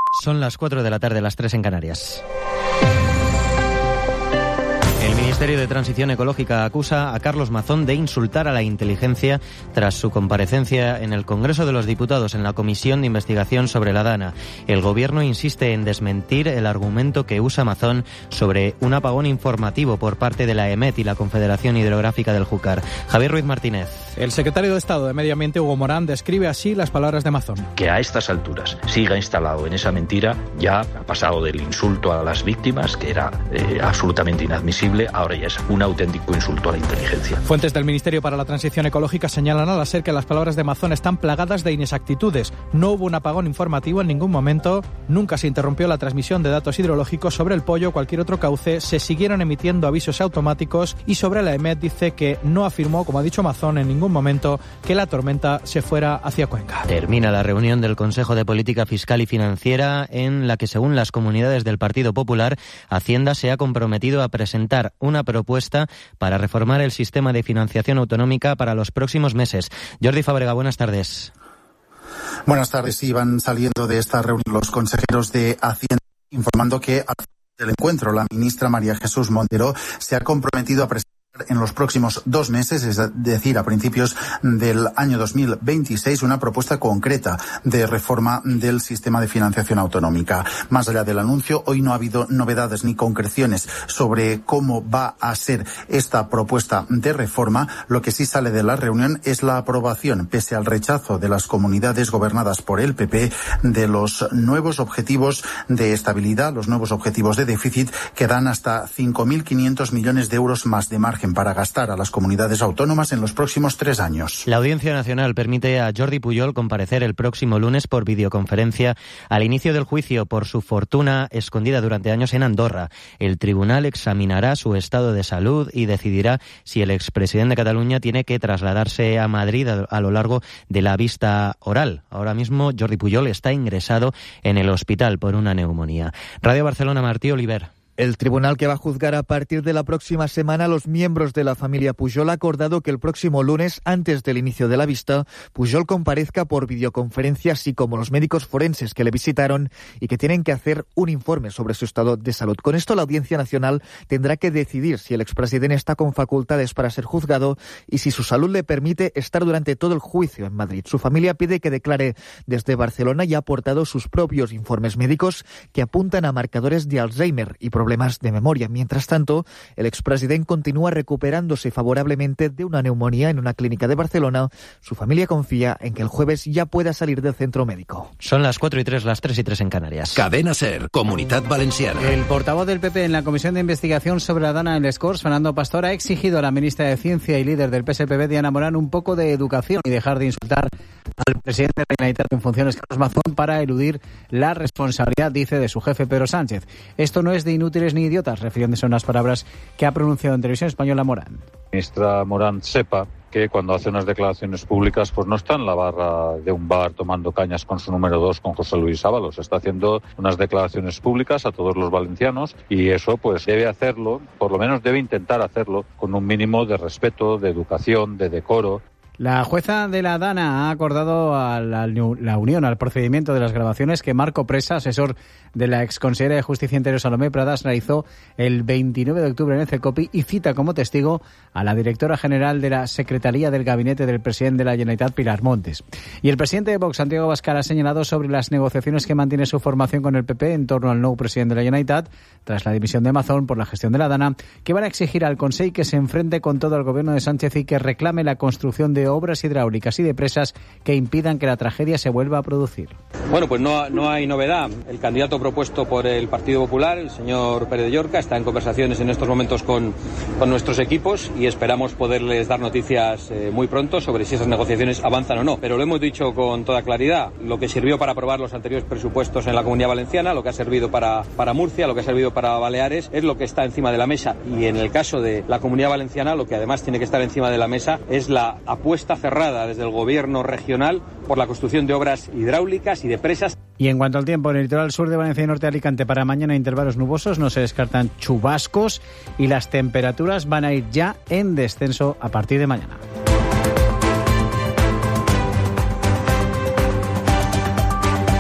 Son las 4 de la tarde, las 3 en Canarias. El Ministerio de Transición Ecológica acusa a Carlos Mazón de insultar a la inteligencia tras su comparecencia en el Congreso de los Diputados en la Comisión de Investigación sobre la Dana. El Gobierno insiste en desmentir el argumento que usa Mazón sobre un apagón informativo por parte de la EMET y la Confederación Hidrográfica del Júcar. Javier Ruiz Martínez. El secretario de Estado de Medio Ambiente, Hugo Morán, describe así las palabras de Mazón. Que a estas alturas siga instalado en esa mentira, ya ha pasado del insulto a las víctimas, que era absolutamente inadmisible, ahora ya es un auténtico insulto a la inteligencia. Fuentes del Ministerio para la Transición Ecológica señalan a la SER que las palabras de Mazón están plagadas de inexactitudes. No hubo un apagón informativo en ningún momento, nunca se interrumpió la transmisión de datos hidrológicos sobre el Pollo o cualquier otro cauce, se siguieron emitiendo avisos automáticos y sobre la EMET dice que no afirmó, como ha dicho Mazón, en ningún momento que la tormenta se fuera hacia Cuenca. Termina la reunión del Consejo de Política Fiscal y Financiera en la que, según las comunidades del Partido Popular, Hacienda se ha comprometido a presentar una propuesta para reformar el sistema de financiación autonómica para los próximos meses. Jordi Fábrega, buenas tardes. Buenas tardes. Iban saliendo de esta reunión los consejeros de Hacienda informando que al final del encuentro la ministra María Jesús Montero se ha comprometido a presentar en los próximos 2 meses, es decir, a principios del año 2026, una propuesta concreta de reforma del sistema de financiación autonómica. Más allá del anuncio, hoy no ha habido novedades ni concreciones sobre cómo va a ser esta propuesta de reforma. Lo que sí sale de la reunión es la aprobación, pese al rechazo de las comunidades gobernadas por el PP, de los nuevos objetivos de estabilidad, los nuevos objetivos de déficit que dan hasta 5.500 millones de euros más de margen para gastar a las comunidades autónomas en los próximos 3 años. La Audiencia Nacional permite a Jordi Pujol comparecer el próximo lunes por videoconferencia al inicio del juicio por su fortuna escondida durante años en Andorra. El tribunal examinará su estado de salud y decidirá si el expresidente de Cataluña tiene que trasladarse a Madrid a lo largo de la vista oral. Ahora mismo Jordi Pujol está ingresado en el hospital por una neumonía. Radio Barcelona, Martí Oliver. El tribunal que va a juzgar a partir de la próxima semana a los miembros de la familia Pujol ha acordado que el próximo lunes, antes del inicio de la vista, Pujol comparezca por videoconferencia, así como los médicos forenses que le visitaron y que tienen que hacer un informe sobre su estado de salud. Con esto, la Audiencia Nacional tendrá que decidir si el expresidente está con facultades para ser juzgado y si su salud le permite estar durante todo el juicio en Madrid. Su familia pide que declare desde Barcelona y ha aportado sus propios informes médicos que apuntan a marcadores de Alzheimer y problemas de memoria. Mientras tanto, el expresidente continúa recuperándose favorablemente de una neumonía en una clínica de Barcelona. Su familia confía en que el jueves ya pueda salir del centro médico. Son las 4:03, las 3:03 en Canarias. Cadena SER, Comunitat Valenciana. El portavoz del PP en la Comisión de Investigación sobre la Dana en les Corts, Fernando Pastor, ha exigido a la ministra de Ciencia y líder del PSPB, Diana Morán, un poco de educación y dejar de insultar al presidente de la Generalitat en funciones, Carlos Mazón, para eludir la responsabilidad, dice, de su jefe Pedro Sánchez. Esto no es de inútiles ni idiotas, refiriéndose a unas palabras que ha pronunciado en Televisión Española Morán. Ministra Morán sepa que cuando hace unas declaraciones públicas pues no está en la barra de un bar tomando cañas con su número 2 con José Luis Ábalos, está haciendo unas declaraciones públicas a todos los valencianos y eso pues debe hacerlo, por lo menos debe intentar hacerlo con un mínimo de respeto, de educación, de decoro. La jueza de la Dana ha acordado a la unión al procedimiento de las grabaciones que Marco Presa, asesor de la exconsejera de Justicia Interior Salomé Pradas, realizó el 29 de octubre en el CECOPI y cita como testigo a la directora general de la Secretaría del Gabinete del presidente de la Generalitat, Pilar Montes. Y el presidente de Vox, Santiago Abascal, ha señalado sobre las negociaciones que mantiene su formación con el PP en torno al nuevo presidente de la Generalitat, tras la dimisión de Mazón por la gestión de la Dana, que van a exigir al Consell que se enfrente con todo al gobierno de Sánchez y que reclame la construcción de obras hidráulicas y de presas que impidan que la tragedia se vuelva a producir. Bueno, pues no hay novedad. El candidato propuesto por el Partido Popular, el señor Pérez de Llorca, está en conversaciones en estos momentos con nuestros equipos y esperamos poderles dar noticias muy pronto sobre si esas negociaciones avanzan o no. Pero lo hemos dicho con toda claridad. Lo que sirvió para aprobar los anteriores presupuestos en la Comunidad Valenciana, lo que ha servido para Murcia, lo que ha servido para Baleares, es lo que está encima de la mesa. Y en el caso de la Comunidad Valenciana, lo que además tiene que estar encima de la mesa es la apuesta cerrada desde el gobierno regional por la construcción de obras hidráulicas y de presas. Y en cuanto al tiempo, en el litoral sur de Valencia y norte de Alicante para mañana intervalos nubosos, no se descartan chubascos y las temperaturas van a ir ya en descenso a partir de mañana.